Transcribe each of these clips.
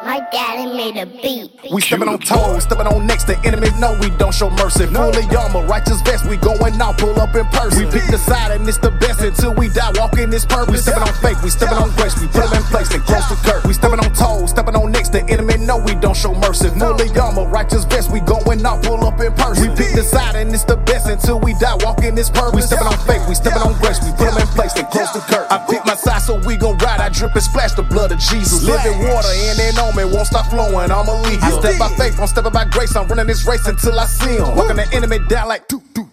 My daddy made a beat. We stepping on toes, stepping on necks. The enemy know we don't show mercy. Fully armor, righteous vest. We going out, pull up in person. We pick the side and it's the best until we die. Walking this purpose. We stepping on faith, we stepping on grace. We put them in place and close the curtain. We stepping on toes, stepping on necks. The enemy know we don't show mercy. Fully armor, righteous vest. We going out, pull up in person. We pick the side and it's the best until we die. Walking this purpose. We stepping on faith, we stepping on grace. We put them in place and close the curtain. I pick my side so we gon' ride. I drip and splash the blood of Jesus. Living water in and on me, won't stop flowing. I'm illegal. I step by faith, I'm stepping by grace. I'm running this race until I see him. Walking the enemy down like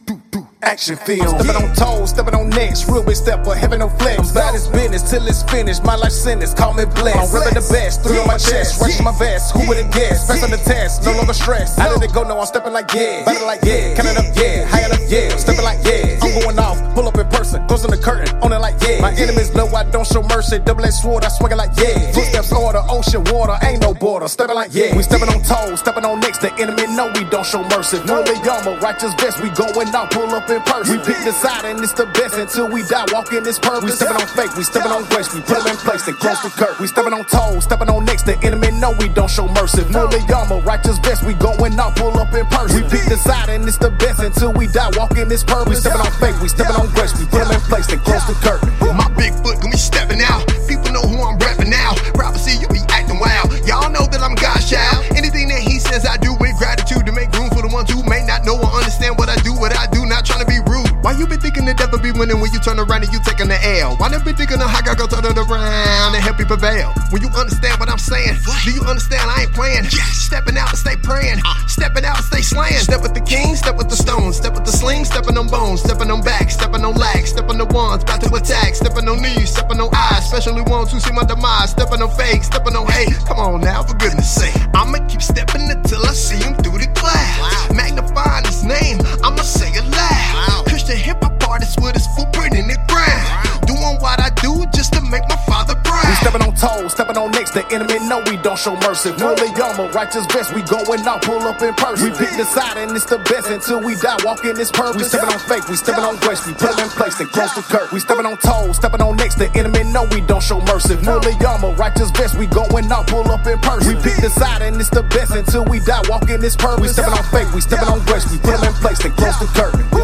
action film. I'm stepping on toes, stepping on necks. Real big stepper, heaven no flex. I'm about this business till it's finished. My life sentence, call me blessed. I'm ripping the best, three on my chest, right to my vest. Who would have guessed? Press on the test, no longer stressed. How did it go? No, I'm stepping like yeah, better like yeah, counting up yeah, high enough yeah, I'm stepping like yeah. I'm going off, pull up in person, closing the curtain, on it like yeah. My enemies know I don't show mercy. Double-edged sword, I swing it like yeah. Footsteps order, ocean water, ain't no border. Stepping like yeah. We stepping on toes, stepping on necks. The enemy know we don't show mercy. Fully armor, righteous vest. We going out, pull up in person. We pick the side and it's the best until we die. Walking this purpose. We stepping on faith, we stepping on grace. We put them in place and close the curtain. We stepping on toes, stepping on necks. The enemy know we don't show mercy. Fully armor, righteous vest. We going out, pull up in person. We pick the side and it's the best until we die. Walking this purpose. We stepping on faith, we stepping on grace. We put them in place and close the curtain. My big foot gon' be stepping out. People know who I'm rapping now. Prophecy, you be acting wild. Y'all know that I'm God's child. Anything that he says I do with gratitude to make room for the ones who may not know or understand what I do, not trying to be rude. Why you been thinking the devil be winning when you turn around and you taking the L? Why never been thinking of how God gon' turn it around and help you prevail? When you understand what I'm saying, do you understand I ain't playing? Stepping out and stay praying, stepping out and stay slaying. Step with the king, step with the stones, step with the sling, stepping on bones, stepping on back, stepping on legs, stepping on ones, about to attack, stepping on knees, stepping on eyes, especially ones who see my demise, stepping on fake, stepping on hate. Come on now, for goodness sake. I'ma keep stepping until I see him through the clouds. Magnifying his name, I'ma say it loud. Christian hip-hop artist with his footprint in the ground. Doing what I do just to make my father proud. We stepping on toes, stepping on necks. The enemy know we don't show mercy. Fully armor, righteous vest. We going out, pull up in person. We pick the side and it's the best until we die. Walking this purpose. We stepping on faith, we stepping on grace. We put them in place and close the curtain. We stepping on toes, stepping on necks. The enemy know we don't show mercy. Fully armor, righteous vest. We going out, pull up in person. We pick the side and it's the best until we die. Walking this purpose. We stepping on faith, we stepping on grace. We put them in place and close the curtain.